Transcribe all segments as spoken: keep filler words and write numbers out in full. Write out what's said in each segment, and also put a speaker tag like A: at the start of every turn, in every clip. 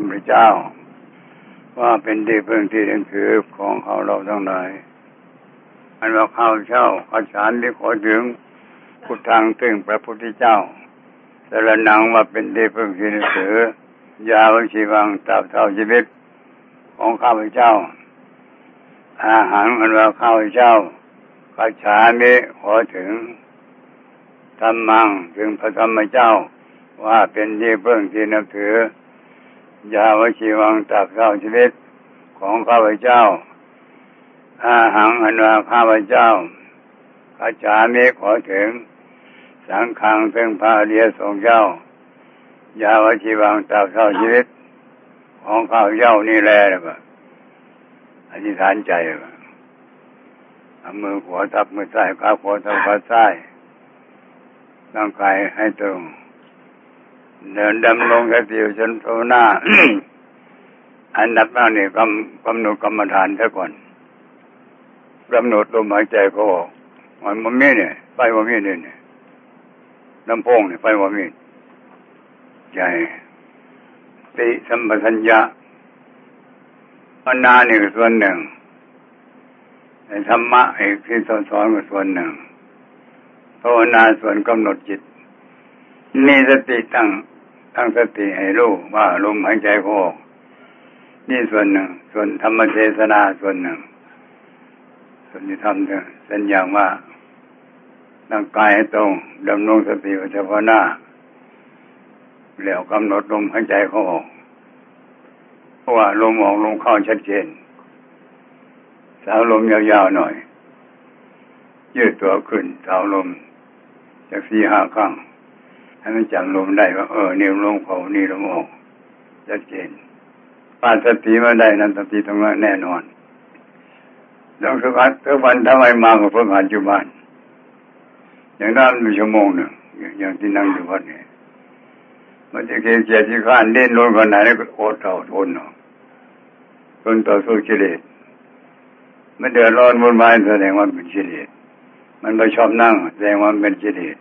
A: พุทธเจ้าว่าเป็นที่พึ่งที่เรียนถือของเขาเราทั้งหลายอันว่าข้าพเจ้าขอฉันที่ขอถึงพุทธังถึงพระพุทธเจ้าสรณังว่าเป็นที่พึ่งที่เรียนถือยาวชีวังตราบเท่าชีวิตของข้าพเจ้าอาหารอันว่าข้าพเจ้าขอฉันนี้ขอถึงธัมมังถึงพระธรรมเจ้าว่าเป็นที่พึ่งที่นับถือยาวชีวังตราบเท่าชีวิตของข้าพเจ้าอาหารอันว่าข้าพเจ้าขอฉันนี้ขอถึงสังฆังถึงพระอริยสงฆ์เจ้ายาวชีวังตราบเท่าชีวิตของข้าพเจ้านี่แหละนะอธิษฐานใจเอามือขวาทับมือซ้ายขาขวาทับขาซ้ายร่างกายให้ตรงเดินดำลงสติจนภาวนา อันดับแรกนี่กำกำหนดกรรมฐานซะก่อนกำหนดลมหายใจเข้าออกมันมันมีเนี่ยไปว่ามีเนี่ยลำโพงเนี่ยไปว่ามีใจติสัมปชัญญะภาวนานี่ก็ส่วนหนึ่งในธรรมะเอกที่สอนสอนก็ส่วนหนึ่งภาวนาส่วนกำหนดจิตมีสติตั้งตั้งสติให้รู้ว่าลมหายใจเข้าออกนี่ส่วนหนึ่งส่วนธรรมเทศนาส่วนหนึ่งส่วนที่ทำเนี่ยเป็นอย่างว่าร่างกายให้ตรงดำรงสติเฉพาะหน้าแล้วกำหนดลมหายใจเข้าออกเพราะว่าลมออกลมเข้าชัดเจนสาวลมยาวๆหน่อยยืดตัวขึ้นสาวลมจากสี่ห้าครั้งให้มันจำลมได้ว่าเออนี่ลมเข้านี่ลมออกชัดเจนปาสติมาได้นั้นสติตรงนั้นแน่นอนต้องฝึกหัดทุกวันทำไมมาก็ฝึกหัดอยู่บ้านอย่างนั้นมีชั่วโมงหนึ่งอย่างที่นั่งอยู่วัดนี่มันจะเกียจเกียจที่ข้านเล่นลงขนาดนี้ก็อดเอาทนเนาะทนต่อสู้กิเลสมันเดือดร้อนวุ่นวายแสดงว่าเป็นกิเลสมันไม่ชอบนั่งแสดงว่าเป็นกิเลส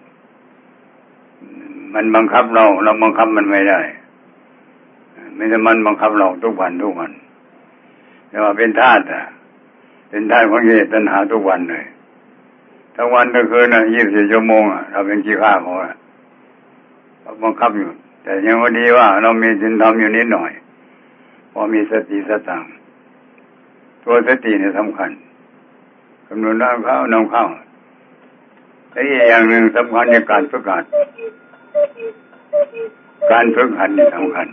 A: มันบังคับเราเราบังคับมันไม่ได้ไม่ใช่มันบังคับเราทุกวันทุกวันแต่ว่าเป็นธาตุเป็นธาตุของกิเลสตัณหาทุกวันเลยทั้งวันทั้งคืนนะยี่สิบสี่ชั่วโมงเราเป็นขี้ข้าเขาเราบังคับอยู่แต่ยังว่าดีว่าเรามีศีลธรรมอยู่นิดหน่อยพอมีสติสตังตัวสติเนี่ยสำคัญกำหนดน้ำเข้าน้ำเข้าและอีกอย่างหนึ่งสำคัญในการฝึกหัดการฝึกหัดนี่สำคัญ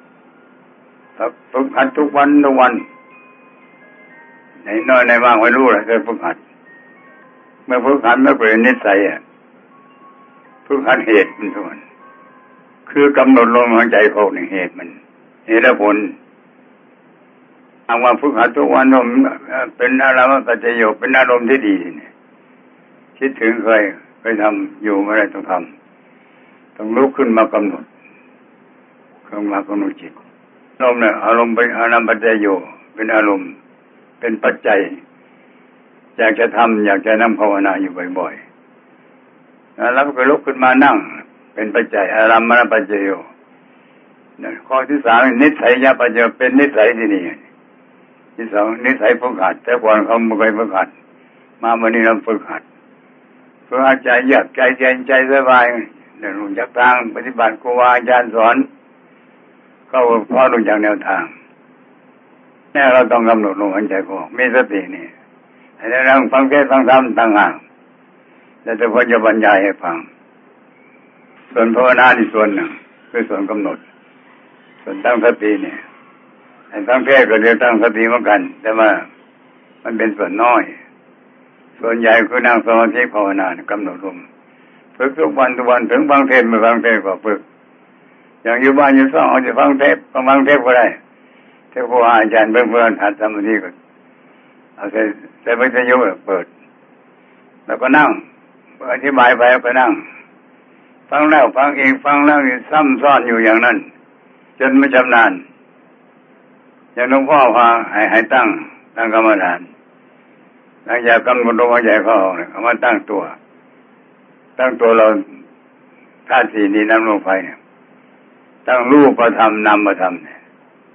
A: ฝึกหัดทุกวันทุกวันในน้อยในบ้างไม่รู้เลยเคยฝึกหัดเมื่อฝึกหัดไม่เปลี่ยนนิสัยอ่ะฝึกหัดเหตุมันทุกวันคือกำหนดลมหายใจเข้าในเหตุมันเหตุและผลเอาว่าฝึกหัดทุกวันเป็นอารมณ์ปัจจโยเป็นอารมณ์ที่ดีเนี่ยคิดถึงเคยเคยทำอยู่ไม่ได้ต้องทำต้องลุกขึ้นมากำหนดขึ้นมากำหนดจิตลมเนี่ยอารมณ์เป็นอารมณ์ปัจจโยเป็นอารมณ์เป็นปัจจัยอยากจะทำอยากจะนั่งภาวนาอยู่บ่อยๆแล้วก็ลุกขึ้นมานั่งเป็นปัจจัยอารมณ์ปัจจโยข้อที่สามนิสัยยะปัจจโยเป็นนิสัยที่นี่ที่สองนิสัยฝึกหัดแต่ก่อนเขาไม่เคยฝึกหัดมาวันนี้เราฝึกหัดฝึกหัดใจเยือกใจเย็นใจสบายเดินรู้จักทางปฏิบัติครูบาอาจารย์สอนก็พอรู้จักแนวทางแน่เราต้องกำหนดลมหายใจเข้าออกมีสตินี่ให้เราฟังเทศน์ฟังธรรมต่างหากแล้วจะพ้นจะบรรยายให้ฟังส่วนภาวนาที่ส่วนหนึ่งคือส่วนกำหนดส่วนตั้งสติเนี่ยไอ้ตั้งเทศน์ก็เรียกตั้งสติเหมือนกันแต่ว่ามันเป็นส่วนน้อยส่วนใหญ่คือนั่งสมาธิภาวนากำหนดลมฝึกทุกวันทุกวันถึงฟังเทศน์ไม่ฟังเทศน์ก็ฝึกอย่างอยู่บ้านอยู่ซ่องเอาจะฟังเทศน์ฟังเทศน์ก็ได้เทศน์ครูอาจารย์เบื้องเบื้องหัดสมาธิก็เอาใส่ใส่วิทยุเปิดแล้วก็นั่งอธิบายไปก็นั่งฟังแล้วฟังอีกฟังแล้วซ้ำซ้อนอยู่อย่างนั้นจนไม่ชำนาญอย่างหลวงพ่อพาให้ให้ตั้งตั้งกรรมฐานหลังจากกำหนดลมหายใจเข้าออกเนี่ยมาตั้งตัวตั้งตัวเราธาตุสี่ดินน้ำลมไฟเนี่ยตั้งรูปธรรมนามธรรมเนี่ย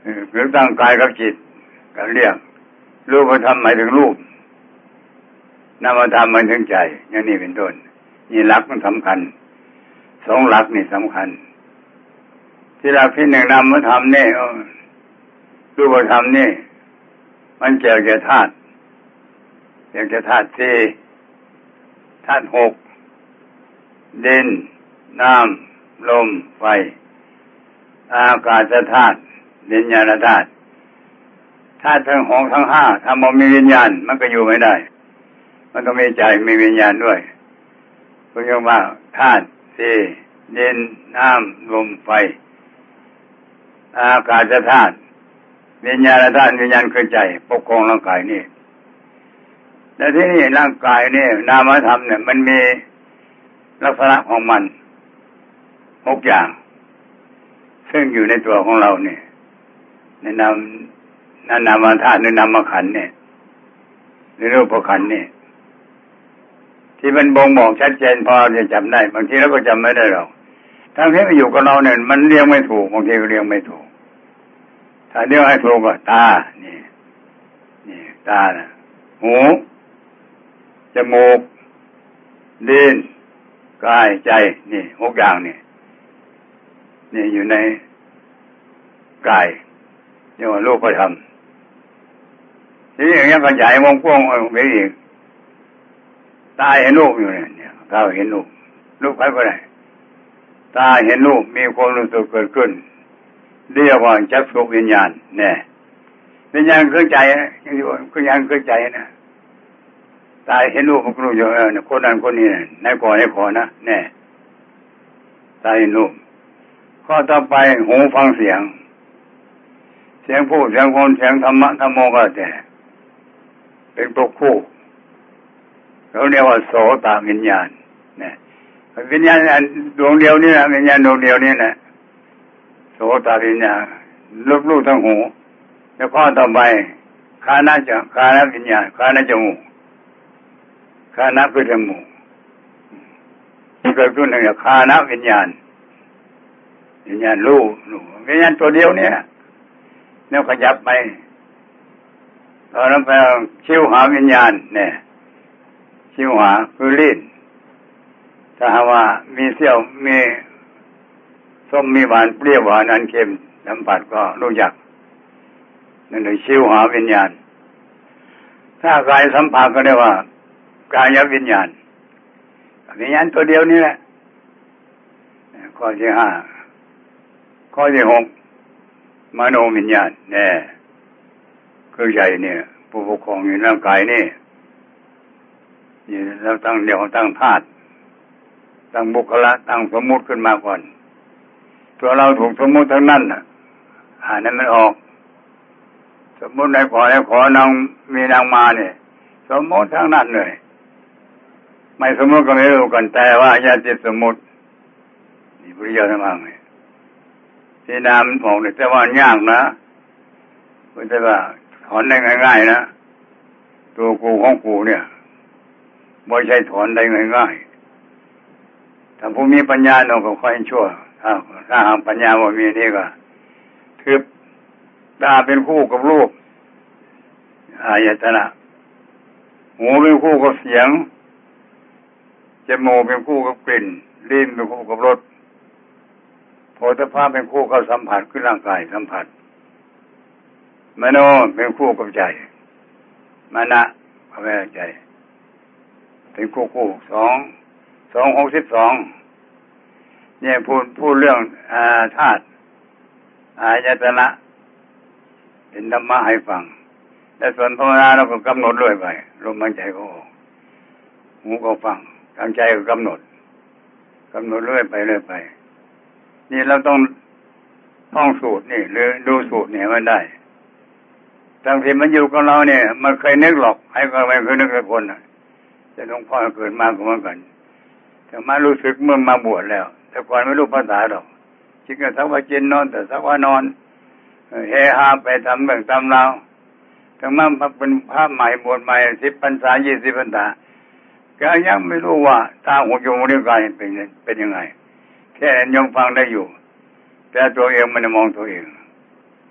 A: หรือตั้งกายกับจิตก็เรียกรูปธรรมหมายถึงรูปนามธรรมหมายถึงใจอย่างนี้เป็นต้นนี่หลักมันสำคัญสองหลักนี่สำคัญที่หลักที่หนึ่งนามธรรมนี่รูปธรรมนี่มันเกี่ยวกับธาตุเกี่ยวกับธาตุสี่ธาตุหกดินน้ำลมไฟอากาศธาตุวิญญาณธาตุธาตุทั้งหกทั้งห้าถ้ามันมีวิญญาณมันก็อยู่ไม่ได้มันต้องมีใจมีวิญญาณด้วยก็เรียกว่าธาตุสี่ดินน้ำลมไฟอากาศธาตุวิญญาณธาตุวิญญาณคือใจปกครองร่างกายนี่แต่ที่นี่ร่างกายนี่นามธรรมเนี่ยมันมีลักษณะของมันหกอย่างซึ่งอยู่ในตัวของเราเนี่ยในนามนานามธาตุในนามขันธ์เนี่ยในรูปขันธ์เนี่ยที่มันบ่งบอกชัดเจนพอจะจำได้บางทีเราก็จำไม่ได้หรอกทั้งที่มันอยู่กับเราเนี่ยมันเรียงไม่ถูกบางทีก็เรียงไม่ถูกถ้าเรียกให้ถูกก็ตานี่นี่ตานะหูจมูกลิ้นกายใจนี่หกอย่างนี่นี่อยู่ในกายเรียกว่ารูปธรรมทีนี้อย่างนี้ขยายวงกว้างไปอีกตาเห็นรูปอยู่เนี่ยตาเห็นรูปรูปใครก็ได้ตาเห็นรูปมีความรู้สึกเกิดขึ้นเรียกว่าจักษุวิญญาณเนี่ยวิญญาณคือใจนะยังอยู่คือยังคือใจนะตาเห็นรูปมันก็รู้อยู่เออคนนั้นคนนี้นายก่อนนายขอนะแน่ตาเห็นรูปข้อต่อไปหูฟังเสียงเสียงพูดเสียงคนเสียงธรรมะธรรมโมก็แต่เป็นตัวคู่เราเรียกว่าโสตวิญญาณเนี่ยวิญญาณดวงเดียวนี่นะวิญญาณดวงเดียวนี่นะโสตวิญญาณลูกลูกทั้งหูแล้วข้อต่อไปคานะจะคานะวิญญาณคานะจมูกคานะคือจมูกที่เกิดขึ้นเนี่ยคานะวิญญาณวิญญาณรู้รู้วิญญาณตัวเดียวเนี่ยแล้วขยับไปตอนนั้นไปชิวหาวิญญาณเนี่ยชิวหาคือลิ้นถ้าหากว่ามีเสี้ยวมีส้มมีหวานเปรี้ยวหวานอันเค็มสัมผัสก็รู้จักนั่นคือชิวหาวิญญาณถ้ากายสัมผัสก็เรียกว่ากายวิญญาณวิญญาณตัวเดียวนี่แหละข้อที่ห้าข้อที่หกมโนวิญญาณเนี่ยคือใจเนี่ยผู้ปกครองอยู่ในร่างกายนี่นี่เราตั้งเดี๋ยวตั้งธาตุตั้งบุคละตั้งสมมุติขึ้นมาก่อนตัวเราถูกสมมุติทั้งนั้นน่ะอ่านั้นมันออกสมมุติไหนขอไหนขอนางมีนางมาเนี่ยสมมุติทั้งนั้นเลยไม่สมมุติก็ไม่รู้กันแต่ว่าอย่าติดสมมุตินี่พุทธเจ้าท่านว่าไงที่นามออกเนี่ยแต่ว่ายากนะไม่ใช่ว่าถอนได้ง่ายๆนะตัวกูของกูเนี่ยไม่ใช่ถอนได้ง่ายๆถ้าผู้มีปัญญาเราก็ค่อยชั่วถ้าถ้าหากปัญญาว่ามีนี่ก็คือตาเป็นคู่กับรูปอายตนะหูเป็นคู่กับเสียงจมูกเป็นคู่กับกลิ่นลิ้นเป็นคู่กับรสโผฏฐัพพะเป็นคู่กับสัมผัสคือร่างกายสัมผัสมโนเป็นคู่กับใจมนะก็แปลว่าใจเป็นคู่คู่สองสองหกสิบสองเนี่ยพูดพูดเรื่องอาธาตุอายตนะเป็นธรรมะให้ฟังแต่ส่วนภาวนาเราก็กำหนดเรื่อยไปลมหายใจก็ออกหูก็ฟังทางใจก็กำหนดกำหนดเรื่อยไปเรื่อยไปนี่เราต้องท่องสูตรนี่หรือดูสูตรเนี่ยมันได้บางทีมันอยู่กับเราเนี่ยมันเคยนึกหรอกให้ก็ไม่เคยนึกกับคนนะแต่หลวงพ่อเกิดมาก็เหมือนกันแต่มารู้สึกเมื่อมาบวชแล้วแต่ก่อนไม่รู้ภาษาหรอกคิดกันสักว่ากินนอนแต่สักว่านอนเฮฮาไปทำเรื่องตำเราถึงแม้เป็นพระใหม่บวชใหม่สิบพรรษายี่สิบพรรษาก็ยังไม่รู้ว่าตาหูจมูกนิ้วกายเป็นเป็นยังไงแค่ยังฟังได้อยู่แต่ตัวเองมันมองตัวเอง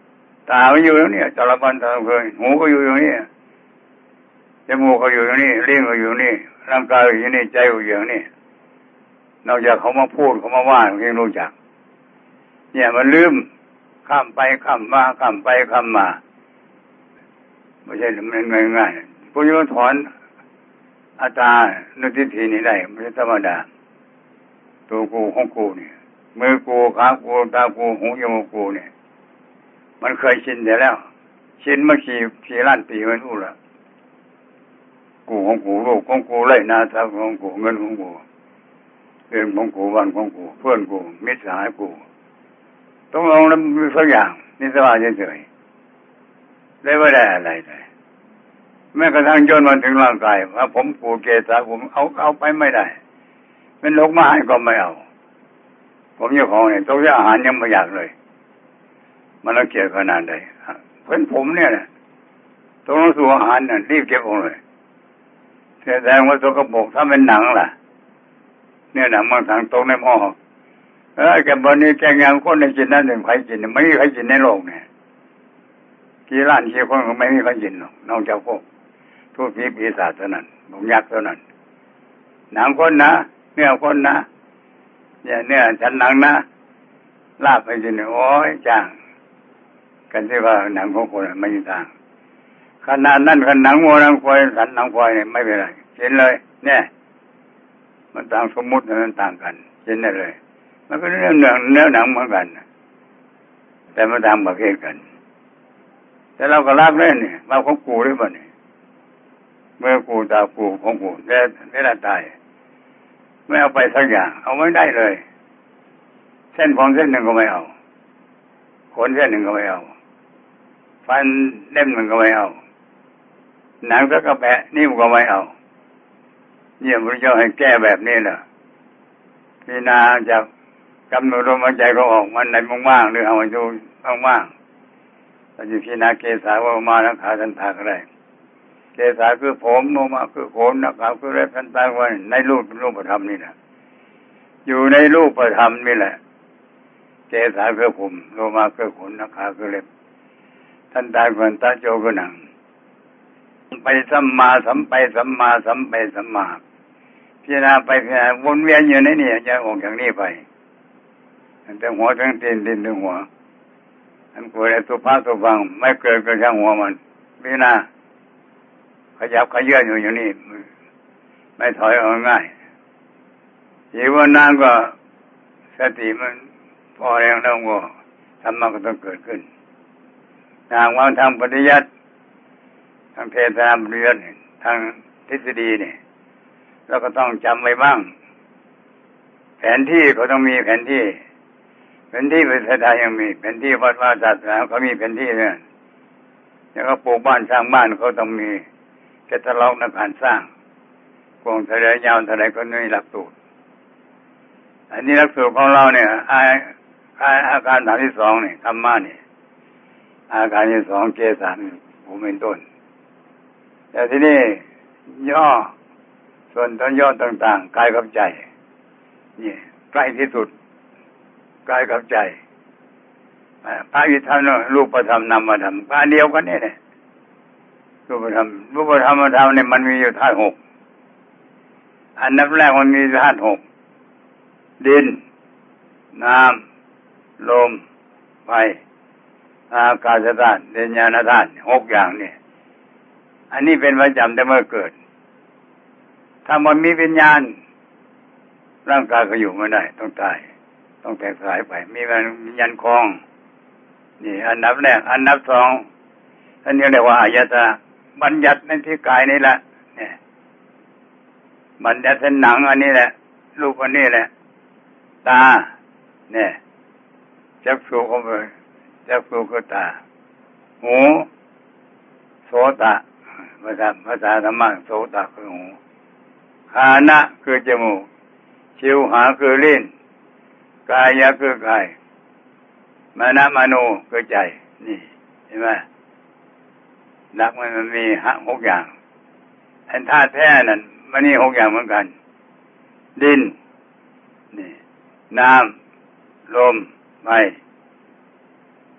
A: ตาก็อยู่ตรงนี้ตาละบันตาละเพลินหูก็อยู่ตรงนี้จมูกก็อยู่ตรงนี้ลิ้นก็อยู่นี่ร่างกายก็อยู่นี่ใจก็อยู่นี่นอกจากเขามาพูดเขามาว่าเพียงรู้จักเนี่ยมันลืมข้ามไปข้ามมาข้ามไปข้ามมาไม่ใช่มันง่ายๆผู้ยุถอนอัตตานุทิฏฐินี่ได้ไม่ใช่ธรรมดาตัวกูของกูเนี่ยมือกูขากูตากูหูจมูกกูเนี่ยมันเคยชินแต่แล้วชินเมื่อกี่กี่ล้านปีมันรู้ละกูของกูลูกของกูไร่นาทรัพย์ของกูเงินของกูเรื่องของกูวันของกูเพื่อนกูมิตรสหายกูต้องลองแล้วมีสักอย่างนี่สบายเฉยๆได้ไม่ได้อะไรเลยแม้กระทั่งจนมาถึงร่างกายว่าผมกูเกศาผมเอาเอาไปไม่ได้เป็นโรคมาให้ก็ไม่เอาผมเจ้าของเนี่ยต้องอาหารยังไม่อยากเลยมันละเกียดขนาดใดเพื่อนผมเนี่ยต้องรู้สู่อาหารน่ะรีบเก็บเอาเลยแต่แสดงว่าตัวกระบอกถ้าเป็นหนังล่ะเนี่ยหนังมันทางตรงในหม้อเออแกบนี้แกงยังคนในกินนั่นหนึ่งใครกินไม่มีใครกินในโลกเนี่ยกี่ล้านกี่คนก็ไม่มีใครกินหรอกนอกจากพวกทุกผีปีศาจเท่านั้นหนุ่มยักษ์เท่านั้นหนังคนนะเนื้อคนนะเนี่ยเนื้อฉันหนังนะลาบไปกินโอ้ยจ้างกันที่ว่าหนังของคนไม่มีทางขนาดนั้นขนาดหนังวัวหนังควายสันหนังควายเนี่ยไม่เป็นไรกินเลยเนี่ยมันต่างสมมุติมันต่างกันกินได้เลยมันก็เรื่องเนื้อเนื้อหนังเหมือนกันแต่มันต่างประเภทกันแต่เราก็รักเล่นเนี่ยเราของกูด้วยบ่เนี่ยเมื่อกูตากูของกูแต่แต่ละตายไม่เอาไปสักอย่างเอาไม่ได้เลยเส้นผมเส้นหนึ่งก็ไม่เอาขนเส้นหนึ่งก็ไม่เอาฟันเล่มหนึ่งก็ไม่เอาหนังสักกระแปะนิ่มก็ไม่เอาเนี่ยพระเจ้าให้แก้แบบนี้แหละพิจารณาจากกำหนดลมหายใจเขาออกมันในว่างๆหรือเอามาดูว่างๆเราจะพิจารณาเกสาว่ามาแล้วขาทันทาก็ได้เกสาคือผมโลมาคือขนนะครับคือเล็บทันตาวันในรูปรูปธรรมนี่แหละอยู่ในรูปธรรมนี่แหละเกสาคือผมโลมาคือขนนะครับคือเล็บทันตาวันตาโจก็หนังไปสัมมาสัมไปสัมมาสัมไปสัมมาพิจารณาไปพิจารณาวนเวียนอยู่ในนี่จะออกจากนี้ไปตั้งแต่หัวถึงตีนตีนถึงหัวอันควรสุภาพสุฟังไม่เกิดกระช่างหัวมันพิจารณาขยับขยื่นอยู่อย่างนี้ไม่ถอยออกง่ายอีกวันนั้นก็สติมันพอแรงแล้วก็ธรรมะก็ต้องเกิดขึ้นทางว่าทางปฏิยัติทางเทศนาปฏิยัติทางทฤษฎีเนี่ยเราก็ต้องจำไว้บ้างแผนที่เขาต้องมีแผนที่แผนที่ประเทศไทยยังมีแผนที่วัดวาศาสนาเขามีแผนที่เนี่ยแล้วก็ปลูกบ้านสร้างบ้านเขาต้องมีแคตตาล็อกในการสร้างกวงทะเลยาวทะเลก็มีหลักสูตรอันนี้หลักสูตรของเราเนี่ยอาอาการฐานที่สองเนี่ยธรรมะเนี่ยอาการที่สองเกสาผมเป็นต้นแต่ที่นี่ย่อส่วนตอนย่อต่างๆกายกับใจนี่ใกล้ที่สุดกายกับใจพระวิธรรมรูปธรรมนามธรรมพระเดียวกันนี่แหละรูปธรรมรูปธรรมธรรมเนี่ยมันมีอยู่ธาตุหกอันนับแรกมันมีธาตุหกดินน้ำลมไฟอากาศธาตุวิญญาณธาตุหกอย่างนี่อันนี้เป็นประจำแต่เมื่อเกิดถ้ามันมีวิญญาณร่างกายก็อยู่ไม่ได้ต้องตายต้องแตกสลายไปมีวิญญาณคลองนี่อันดับแรกอันดับสองอันนี้เรียกว่าอายตนะบัญญัติในที่กายนี่แหละเนี่ยบัญญัติเป็นหนังอันนี้แหละรูปอันนี้แหละตาเนี่ยจักษุก็เป็นจักษุคือตาหูโสตะภาษาภาษาธรรมะโสตะคือหูคานะคือจมูกชิวหาคือลิ้นกายะคือกายมนะมโนคือใจนี่เห็นไหมหลักมันมีหกอย่างอันธาตุแท้นั่นมันนี่หกอย่างเหมือนกันดินนี่น้ำลมไฟ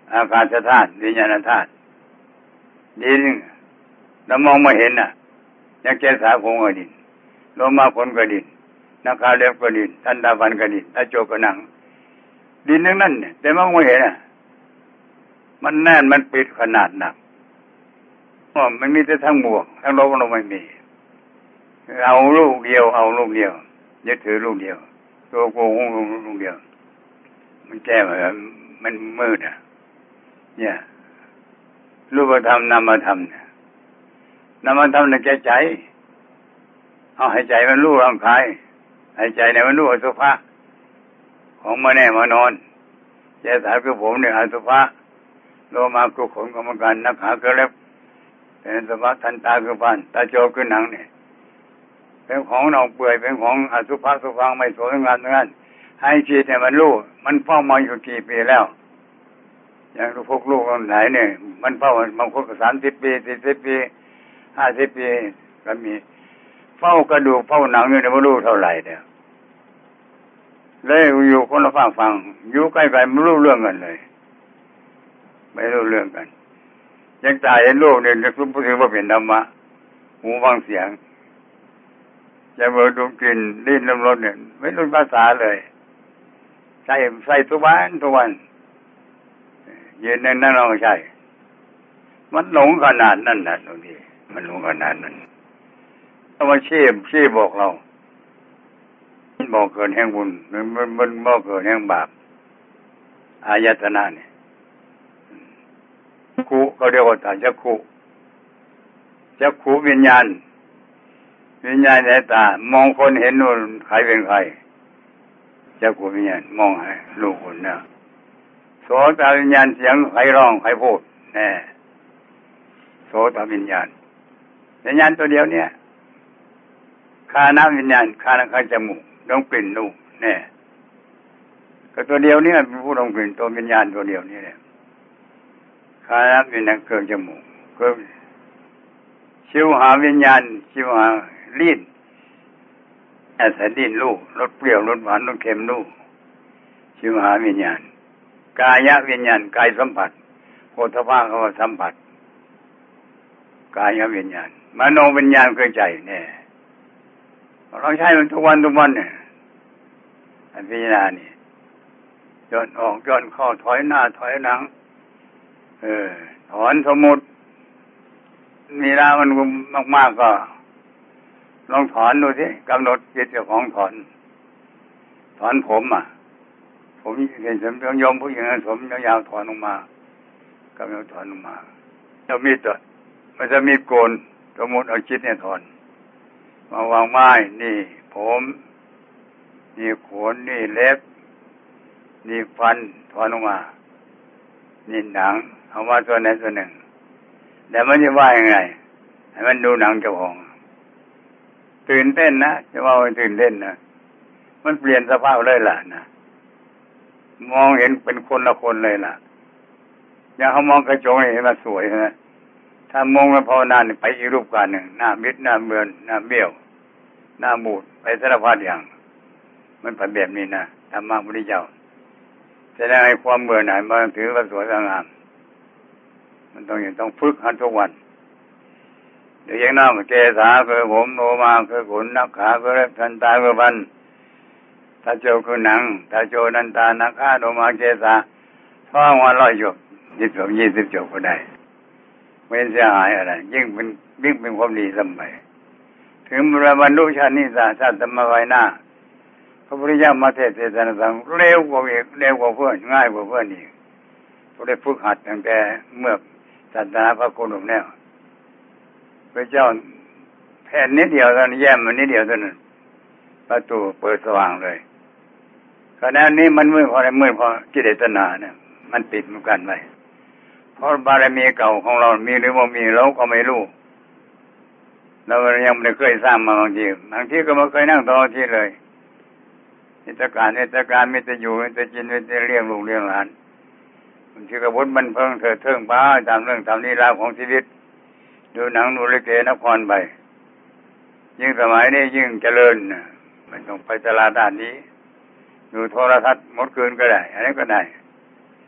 A: อากาศธาตุวิญญาณธาตุดินเรามองไม่เห็นน่ะยังเจสาคงก็ดินโลมาผลก็ดินนาคาเล็บก็ดินทันตาฟันก็ดินตาโจก็หนังดินทั้งนั้นเนี่ยแต่มองไม่เห็นน่ะมันแน่นมันปิดขนาดหนักเพราะมันมีแต่ทั้งบวกทั้งลบเราไม่มีเอาลูกเดียวเอาลูกเดียวยึดถือลูกเดียวตัวโกงลูกเดียวมันแก้มามันมืดอ่ะเนี่ยรูปธรรมนามธรรมเนี่ยนามธรรมเนี่ยแก้ใจเอาให้ใจมันรู้ร่างกายให้ใจเนี่ยมันรู้อสุภะของมาแน่มานอนเจสาคือผมเนี่ยอสุภะโลมาคือขนกรรมการนักขาคือเล็บเป็นสภะทันตาคือฟันตาโจคือหนังเนี่ยเป็นของเน่าเปื่อยเป็นของอสุภะสุภังไม่สวยงามทั้งนั้นให้จิตเนี่ยมันรู้มันเฝ้ามาอยู่กี่ปีแล้วอย่างพวกลูกคนไหนเนี่ยมันเฝ้าบางคนก็สามสิบปีสี่สิบปีห้าสิบปีก็มีเฝ้ากระดูกเฝ้าหนังอยู่ในไม่รู้เท่าไหร่เนี่ยเลยอยู่คนละฝั่งฝั่งอยู่ใกล้ๆไม่รู้เรื่องกันเลยไม่รู้เรื่องกันยังตายในโลกเนี่ยนึกพูดถึงว่าเป็นธรรมะหูฟังเสียงจะเบอร์ดมกลิ่นลิ้นลมรสเนี่ยไม่รู้ภาษาเลยใส่ใส่ทุกวันทุกวันยืนในนั้นเราใช่มันหลงขนาดนั้นนะตรงนี้มันหลงขนาดนั้นเอามาชี้ชี้บอกเราบอกเกินแห่งบุญมันมันมันบอกเกินแห่งบาปอายตนะเนี่ยคูเขาเรียกว่าตาจักขุจักขุวิญญาณวิญญาณในตามองคนเห็นนู่นใครเป็นใครจักขุวิญญาณมองให้ลูกคนนะโสตวิญญาณเสียงใครร้องใครพูดแน่โสตวิญญาณวิญญาณตัวเดียวเนี่ยคานะวิญญาณคานะคาจมูกดมกลิ่นนู่นแน่ก็ตัวเดียวเนี่ยเป็นผู้ดมกลิ่นตัววิญญาณตัวเดียวนี่แหละคานะวิญญาณเกิดจมูกเกิดชิวหาวิญญาณชิวหาลิ้นอาศัยลิ้นลูกรสเปรี้ยวรสหวานรสเค็มลูกชิวหาวิญญาณกายวิญญาณกายสัมผัสโผฏฐัพพะเขาว่าสัมผัสกายวิญญาณมโนวิญญาณคือใจเนี่ยเราใช้มันทุกวันทุกวันเนี่ยพิจารณานี่ย้อนออกย้อนเข้าถอยหน้าถอยหลังเออถอนสมุดมีแล้วมันมากๆก็ลองถอนดูสิกำหนดจิตเจ้าของถอนถอนผมอ่ะผมเห็นผมยอมผู้หญิงผมยาวๆถอนออกมากำลังถอนออกมาจะมีตัวมันจะมีโกนสมมติเอาจิตเนี่ยถอนมาวางไม้นี่ผมนี่ขนนี่เล็บนี่ฟันถอนออกมานี่หนังเอามาตัวไหนตัวหนึ่งแต่มันจะว่ายังไงให้มันดูหนังเจ้าของตื่นเต้นนะจะว่ามันตื่นเต้นนะมันเปลี่ยนสภาพเลยล่ะนะมองเห็นเป็นคนละคนเลยล่ะอย่างเขามองกระจกเห็นมันสวยนะถ้ามองแล้วภาวนาไปอีกรูปการหนึ่งหน้ามิดหน้าเบือนหน้าเบี้ยวหน้าบูดไปสารพัดอย่างมันเป็นแบบนี้นะธรรมะพุทธเจ้าแสดงให้ความเบื่อหน่ายมาถือว่าสวยงามมันต้องอย่างต้องฝึกหัดทุกวันเดี๋ยวอย่างนั้นเกศาคือผมโลมาคือขนนักขาคือเล็บทันตาคือฟันตาโจคือหนังตาโจนันตานักขาโลมาเกศาท้องวันร้อยหยกยี่สิบยี่สิบจบก็ได้ไม่เสียหายอะไรยิ่งเป็นยิ่งเป็นความดีสมัยถึงบรรลุชาตินิสาชาติธรรมไว้หน้าพระพุทธเจ้ามาเทศนาสั่งเร็วกว่าอีกเร็วกว่าเพื่อนง่ายกว่าเพื่อนอีกก็ได้ฝึกหัดตั้งแต่เมื่อศาสนาพระโคดมแล้วพระเจ้าแผ่นนิดเดียวเท่านั้นแย้มมันนิดเดียวเท่านั้นประตูเปิดสว่างเลยขณะนี้มันมืดพออะไรมืดพอกิเลสตัณหาเนี่ยมันติดเหมือนกันไว้เพราะบารมีเก่าของเรามีหรือไม่มีเราก็ไม่รู้เรายังไม่เคยสร้างมาบางทีบางทีก็ไม่เคยนั่งต่อที่เลยนิจการนิจการมิตรอยู่มิตรกินมิตรเลี้ยงลูกเลี้ยงหลานบางทีก็บุญมันเพิ่งเถิดเทิงบ้าตามเรื่องตามนี้ราวของชีวิตดูหนังดูลิเกนครไปยิ่งสมัยนี้ยิ่งเจริญมันต้องไปตลาดด้านนี้ดูโทรทัศน์หมดคืนก็ได้อันนี้ก็ได้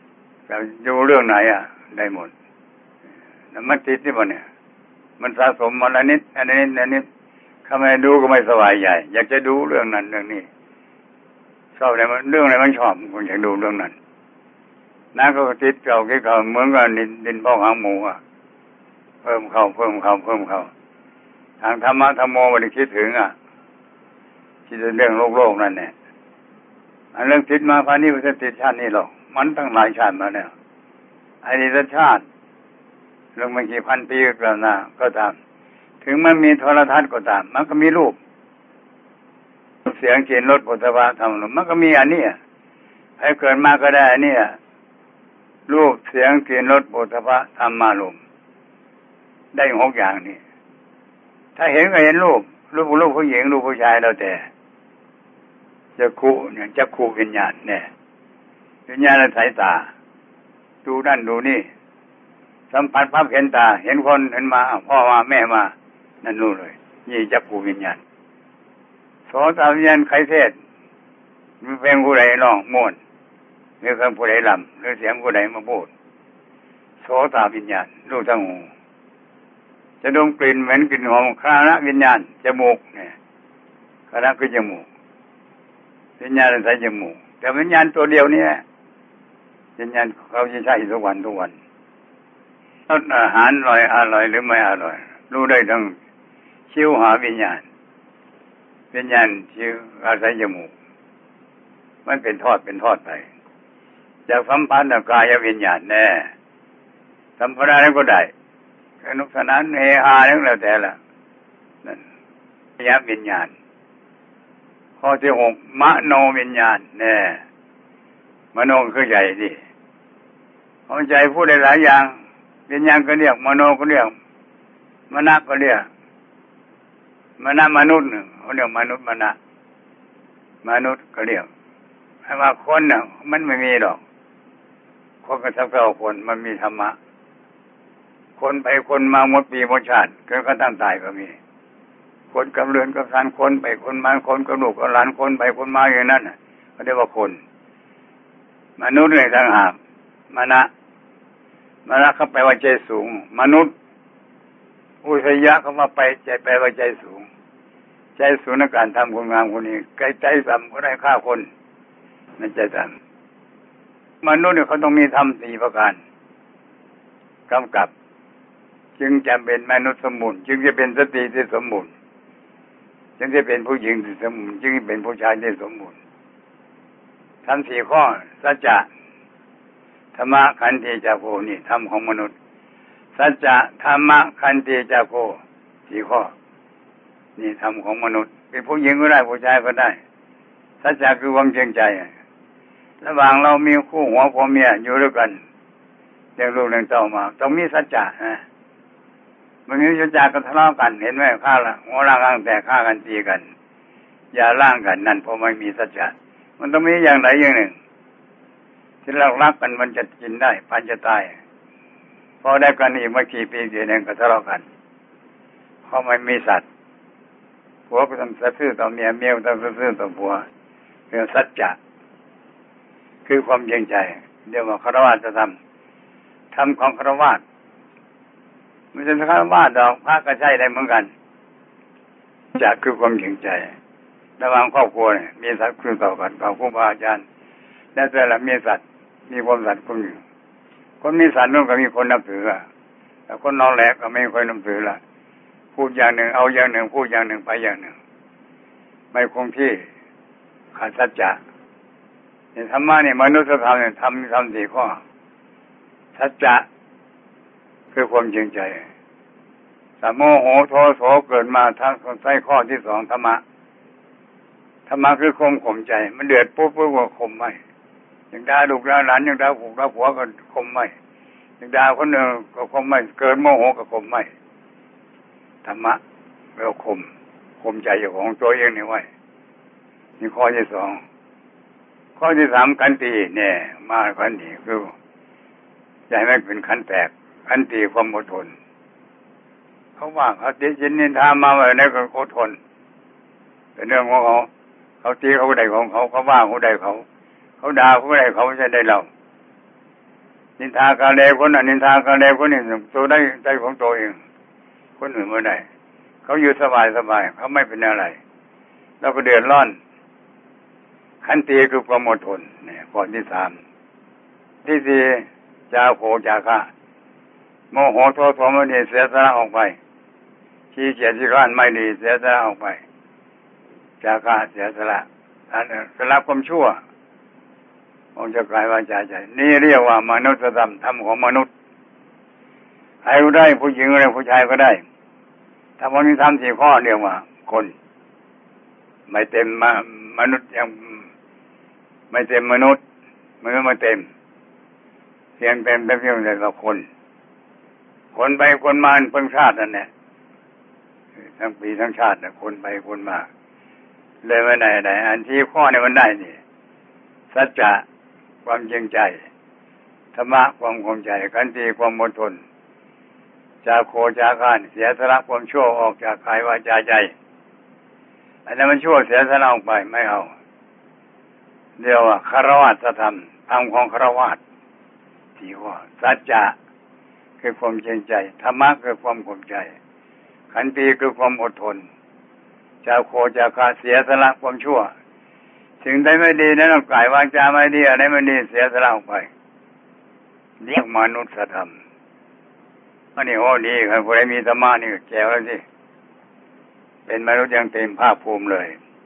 A: แต่ดูเรื่องไหนอ่ะได้หมดมันติดที่บ่เนี่ยมันสะสมมาละนิดอันนี้อันนี้ถ้าไม่ดูก็ไม่สบายใจอยากจะดูเรื่องนั้นเรื่องนี้ชอบอะไรมันเรื่องอะไรมันชอบคนอยากดูเรื่องนั้นนั่นก็ติดเก่าคิดเก่าเหมือนกับดินดินพอกหางหมูอ่ะเพิ่มเข้าเพิ่มเข้าเพิ่มเข้าทางธรรมะธรรมโมไม่ได้คิดถึงอ่ะคิดถึงเรื่องโลกโลกนั่นแหละอันเรื่องติดมาพานี้มันจะติดชาตินี้หรอกมันตั้งหลายชาติมาแล้วไอ้นี่ชาติเรื่องมันกี่พันปีก็นะก็ตามถึงมันมีโทรทัศน์ก็ตามมันก็มีรูปเสียงกลิ่นรสปุถะธรรมมันก็มีอันนี้ให้เกิดมาก็ได้อันนี้รูปเสียงกลิ่นรสปุถะธรรมารมณ์ได้หกอย่างนี้ถ้าเห็นก็เห็นรูปรูปรูปผู้หญิงรูปผู้ชายแล้วแต่จะคู่เนี่ยจะคู่วิญญาณเนี่ยวิญญาณสายตาดูนั่นดูนี่สัมผัสภาพเห็นตาเห็นคนเห็นมาพ่อมาแม่มานั่นนู่นเลยนี่จักขู่วิญญาณโสตวิญญาณใครเทศมีเพลงผู้ใดร้องม่วนหรือคำผู้ใดลำหรือเสียงผู้ใดมาพูดโสตวิญญาณรู้ทั้งหูจะดมกลิ่นเหม็นกลิ่นหอมคานะวิญญาณจมูกเนี่ยคานะคือจมูกวิญญาณใส่จมูกแต่วิญญาณตัวเดียวนี่วิญญาณเขาจะใช้ทุกวันทุกวันรสอาหารอร่อยอร่อยหรือไม่อร่อยรู้ได้ทั้งชิวหาวิญญาณวิญญาณชิวอาศัยจมูกมันเป็นทอดเป็นทอดไปจากสัมพันธ์กับกายวิญญาณแน่สัมพันธ์อะไรก็ได้สนุกสนานเฮฮาทั้งแล้วแต่ละนั่นยวิญญาณข้อที่หกมโนวิญญาณแน่มโนคือใหญ่ดิเข้าใจพูดได้หลายอย่างวิญญาณก็เรียกมโนก็เรียกมนะก็เรียกมนะมนุษย์เขาเรียกมนุษย์มนะมนุษย์ก็เรียกให้ว่าคนน่ะมันไม่มีหรอกคนก็ทับเข้าคนมันมีธรรมะคนไปคนมาหมดปีหมดชาติเกิดก็ตั้งตายก็มีคนกับเรือนกับสานคนไปคนมาคนกับลูกกับหลานคนไปคนมาอย่างนั้นเขาเรียกว่าคนมนุษย์เลยต่างหากมนะมนะเขาแปลว่าใจสูงมนุษย์อุทยะเขามาไปใจแปลว่าใจสูงใจสูงในการทำคุณงามคนนี้ใกล้ใจต่ำก็ได้ฆ่าคนในใจต่ำมนุษย์เนี่ยเขาต้องมีธรรมสี่ประการกำกับจึงจะเป็นมนุษย์สมบูรณ์จึงจะเป็นสตรีที่สมบูรณ์จึงจะเป็นผู้หญิงที่สมบูรณ์จึงจะเป็นผู้ชายที่สมบูรณ์ทำสี่ข้อสัจจะธรรมะขันติจาโคนี่ธรรมของมนุษย์สัจจะธรรมะขันติจาโคสี่ข้อนี่ธรรมของมนุษย์เป็นผู้หญิงก็ได้ผู้ชายก็ได้สัจจะคือความจริงใจระหว่างเรามีคู่หัวผัวเมียอยู่ด้วยกันเลี้ยงลูกเลี้ยงเต้ามาต้องมีสัจจะนะมันมีสัจจะกันทะเลาะกันเห็นไหมฆ่าละหัวล่างแต่ฆ่ากันตีกันอย่าล่างกันนั่นเพราะไม่มีสัจจะมันต้องมีอย่างใดอย่างหนึ่งที่เรารักกันมันจะกินได้พันจะตายพอได้กันอีกไม่กี่ปีเดียวเองก็ทะเลาะกันเพราะไม่มีสัตว์ผัวก็ต้องซื่อต่อเมียเมียก็ต้องซื่อต่อผัวเรื่องสัจจะคือความจริงใจเดี๋ยวว่าฆราวาสจะทำทำของฆราวาสไม่ใช่ฆราวาสดอกพระก็ใช่ได้เหมือนกันจะคือความจริงใจระหว่างครอบครัวเนี่ยมีสัตว์คือต่อกันกับครูบาอาจารย์และแต่ละมีสัตว์มีความสัตย์คนอยู่คนมีสัตว์นู่นก็มีคนนับถือแต่คนนอนแหลกก็ไม่มีคนนับถือละพูดอย่างหนึ่งเอาอย่างหนึ่งพูดอย่างหนึ่งไปอย่างหนึ่งไม่คงที่ขาดสัจจะเนี่ยธรรมะเนี่ยมนุษยธรรมเนี่ยทำทำสี่ข้อสัจจะคือความจริงใจสามโมโหโทโสเกิดมาทั้งใส่ข้อที่สองธรรมะธรรมะคือข่มข่มใจมันเดือดปุ๊บปุ๊บก็ข่มไม่อย่างด่าลูกด่าหลานอย่างด่าผัวด่าผัวก็ข่มไม่อย่างด่าคนหนึ่งก็ข่มไม่เกิดโมโหก็ข่มไม่ธรรมะเราข่มข่มใจของตัวเองนี่ไว้นี่ข้อที่สองข้อที่สามขันติเนี่ยมาขันติคือใจไม่เป็นขันแตกขันติความอดทนเขาว่าเขาตีจินนินทามาไว้ในก็อดทนเป็นเรื่องของเขาเขาตีเขาได้ของเขาเขาว่าเขาได้เขาเขาด่าเขาได้เขาไม่ใช่ได้เรานินทากาเลคนน่ะนินทากาเลคนนี้ตัวได้ใจของตัวเองคนอื่นไม่ได้เขาอยู่สบายสบายเขาไม่เป็นอะไรเราก็เดือดร้อนขันติคือความอดทนเนี่ยข้อที่สามที่สี่จาโขจาคะโมโหโทโสมนัสเสียสละออกไปขี้เกียจขี้ร้านไม่ดีเสียสละออกไปจาคะเสียสละอันนั้นสละความชั่วองค์จะกลายวาจาใจนี่เรียกว่ามนุษยธรรมธรรมของมนุษย์ใครก็ได้ผู้หญิงก็ได้ผู้ชายก็ได้ถ้าวันนี้ทำสี่ข้อเรียกว่าคนไม่เต็มมนุษย์ยังไม่เต็มมนุษย์มันไม่เต็มเพียงเต็มแต่เพียงแต่ละคนคนไปคนมาเพิ่งชาตินั่นแหละทั้งปีทั้งชาตินะคนไปคนมาเลยไม่ได้ไหนอันที่ข้อนี้มันได้นี่สัจจะความจริงใจธรรมะความคงใจขันติความอดทนจาโคจาคะเสียสละความชั่วออกจากกายวาจาใจอันนั้นมันชั่วเสียสละออกไปไม่เอาเรียกว่าคารวะธรรมธรรมของคารวะที่ว่าสัจจะคือความจริงใจธรรมะคือความคงใจขันติคือความอดทนจาโคจาคะเสียสละความชั่วสิ่งใดไม่ดีนั้นกายวาจาไม่ดีอะไรไม่ดีเสียสละออกไปเรียกมนุษยธรรมอันนี้โอ้ดีครับผู้ใดมีธรรมะนี่แก้วแล้วสิเป็นมนุษย์ยังเต็มภาคภูมิเลย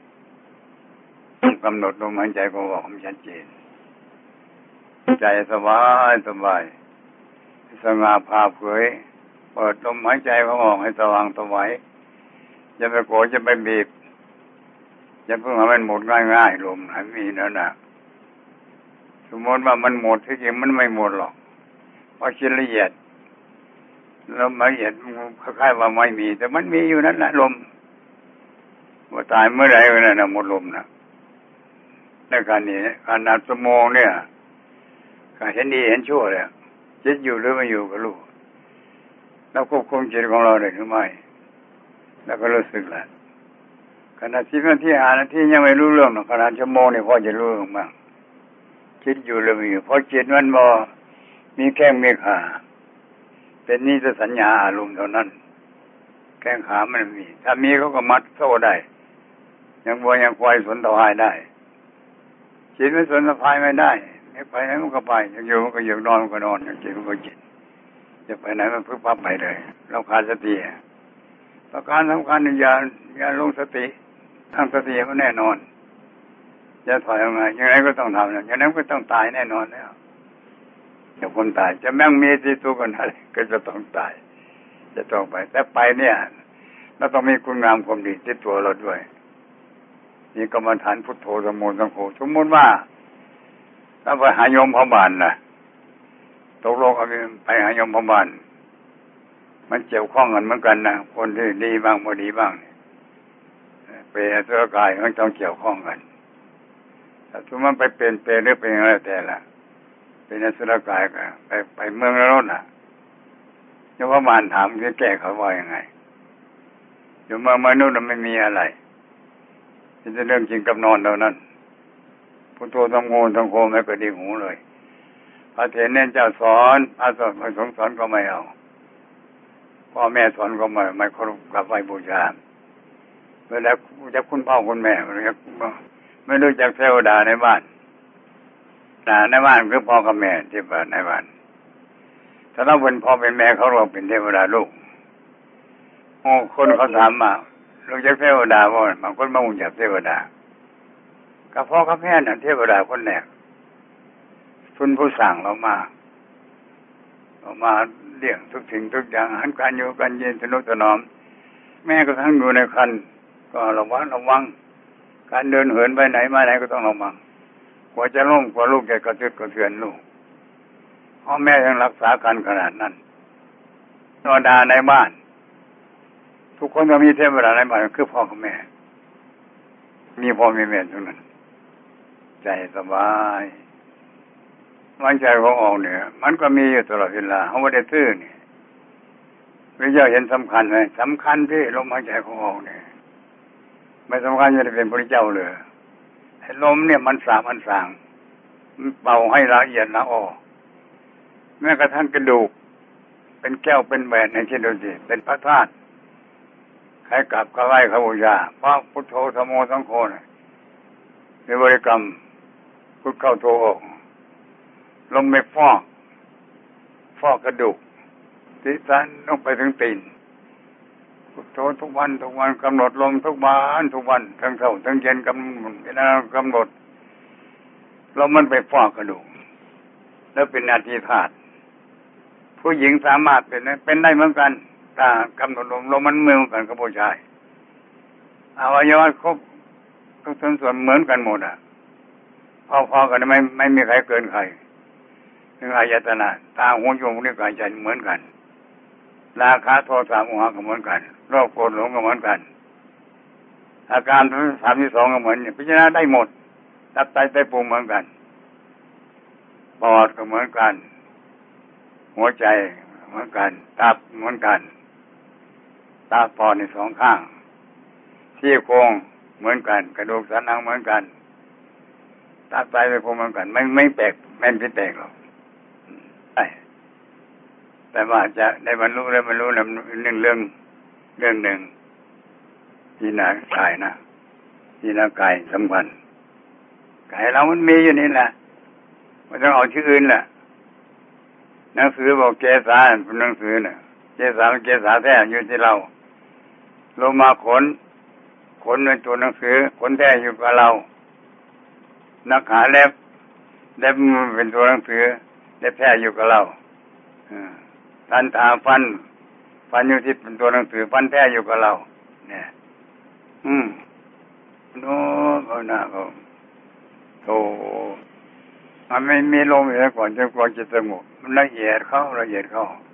A: กำหนดลมหายใจก็บอกผมชัดเจนใจสบายสบายสง่าผ่าเผยเปิดลมหายใจเขาออกให้สว่างสวัยอย่าไปโกรธอย่าไปบีบอย่าเพิ่งให้มันหมดง่ายๆลมให้มีนั่นน่ะสมมติว่ามันหมดที่จริงมันไม่หมดหรอกเพราะชิ้นละเอียดลมละเอียดคล้ายๆว่าไม่มีแต่มันมีอยู่นั่นแหละลมว่าตายเมื่อไหร่ก็นั่นน่ะหมดลมน่ะในการนี้การนับชั่วโมงเนี่ยการเห็นดีเห็นชั่วเลยจิตอยู่หรือไม่อยู่ก็รู้แล้วควบคุมจิตของเราได้หรือไม่แล้วก็รู้สึกแหละขณะที่นาทีหานาทียังไม่รู้เรื่องหรอกขณะชั่วโมงนี่พอจะรู้บ้างคิดอยู่หรือไม่อยู่เพราะจิตมันบ่มีแข้งมีขาเป็นนิสสัญญาอารมณ์เท่านั้นแข้งขามันมีถ้ามีเขาก็มัดโซ่ได้ยังวัวยังควายสนตะพายได้จิตไม่สนตะพายไม่ได้ไม่ไปไหนมันก็ไปยังอยู่มันก็อยู่นอนมันก็นอนยังจิตมันก็จิตจะไปไหนมันพึ่งพับไปเลยเราขาดสติประการสำคัญอย่าอย่าลงสติทำสติมันแน่นอนจะถอยยังไงยังไงก็ต้องทำอย่างนั้นก็ต้องตายแน่นอนแล้วจะคนตายจะแม่งมีที่ตัวกันอะไรก็จะต้องตายจะต้องไปแต่ไปเนี่ยเราต้องมีคุณงามความดีติดตัวเราด้วยมีกรรมฐานพุทโธสมุนสังโฆสมมติว่าถ้าไปหาโยมพบาลนะตกลงเอาไปหาโยมพบาลมันเกี่ยวข้องกันเหมือนกันนะคนที่ดีบ้างไม่ดีบ้างเป็นอสุรกายมันต้องเกี่ยวข้องกันถ้าทุกมันไปเป็นเปรตหรือเป็นอะไรแต่ละเป็นอสุรกายก็ไปไปเมืองนรกน่ะโยมพบาลถามจะแก้เขาว่ายังไงอยู่เมืองมนุษย์มันไม่มีอะไรจะเรื่องจริงกับนอนเท่านั้นพุทโธธรรมโมสังโฆไม่ก็ดีหูเลยพระเถรเน้นเจ้าสอนพระสอนพระสงฆ์สอนก็ไม่เอาพ่อแม่สอนก็ไม่ไม่เคารพกราบไหว้บูชาเวลาจะคุณพ่อคุณแม่ไม่รู้จักไม่รู้จักเทวดาในบ้านแต่ในบ้านคือพ่อกับแม่ที่บ้านในบ้านถ้าเราเป็นพ่อเป็นแม่เขาเราเป็นเทวดาลูกโอ้คนเขาถามมารู้จักเทวดาบ่บางคนไม่รู้จักเทวดากับพ่อกับแม่น่ะเทวดาคนแรกคุณผู้สั่งเรามาเรามาเลี้ยงทุกสิ่งทุกอย่างอาหารการอยู่การกินสนุกสนอมแม่ก็ทั้งอยู่ในครรภ์ก็ระวังระวังการเดินเหินไปไหนมาไหนก็ต้องระวังกว่าจะล้มกว่าลูกจะกระตือกระเทือนลูกพ่อแม่ยังรักษากันขนาดนั้นเทวดาในบ้านทุกคนก็มีเทวดาในบ้านคือพ่อกับแม่มีพ่อมีแม่ทุกนั้นใจสบายมันใจของออกเนี่ยมันก็มีอยู่ตลอดเวลาเขาไม่ได้ซื่อนี่พระเจ้าเห็นสำคัญไหมสำคัญที่ลมหายใจของออกเนี่ยไม่สำคัญจะได้เป็นพระเจ้าเลยลมเนี่ยมันสามอันสางมันเป่าให้ละเอียดละออกแม้กระทั่งกระดูกเป็นแก้วเป็นแหวนในที่ดูสิเป็นพระธาตุใครกราบก็ไหว้เขาบูชาเพราะพุทโธธัมโมสังโฆในบริกรรมพุทเข้าโธออกลงไปฟอกฟอกกระดูกศีรษะลงไปถึงตีนพุทโธทุกวันทุกวันกำหนดลมทุกวันทุกวันทั้งเช้าทั้งเย็นกำหนดกำหนดเรามันไปฟอกกระดูกแล้วเป็นนาทีธาตุผู้หญิงสามารถเป็นเป็นได้เหมือนกันถ้ากำหนดลมลมมันเหมือนกันกับผู้ชายอวัยวะครบทุกส่วนเหมือนกันหมดอ่ะพอๆกันไม่ไม่มีใครเกินใครถึงอายตนะตาหูจมูกลิ้นกายใจเหมือนกันราคะโทสะโมหะก็เหมือนกันโลภโกรธหลงก็เหมือนกันอาการทั้งสามที่สองก็เหมือนพิจารณาได้หมดตับไตไตพุงเหมือนกันปอดก็เหมือนกันหัวใจเหมือนกันตับเหมือนกันตาปอดในสองข้างซี่โครงเหมือนกันกระดูกสันหลังเหมือนกันตับไตไตพุงเหมือนกันไม่ไม่แปลกไม่ผิดแปลกหรอกใช่แต่ว่าจะได้บรรลุได้บรรลุนำหนึ่งเรื่องเรื่องหนึ่งที่หน้ากายนะที่หน้ากายสำคัญกายเรามันมีอยู่นี่แหละไม่ต้องเอาชื่ออื่นแหละหนังสือบอกเกสาเป็นหนังสือเนี่ยเกสาเป็นเกสาแท้อยู่ที่เราโลมาขนขนเป็นตัวหนังสือขนแท้อยู่กับเรานักขาเล็บเล็บเป็นตัวหนังสือเล็บแท้อยู่กับเราทันตาฟันฟันอยู่ที่เป็นตัวหนังสือฟันแท้อยู่กับเราเนี่ยอืมโน้ก็น่าก็โธ่มันไม่มีลมอยู่ก่อนจนกว่าจะสงบมันละเอียดเข้าละเอียดเข้า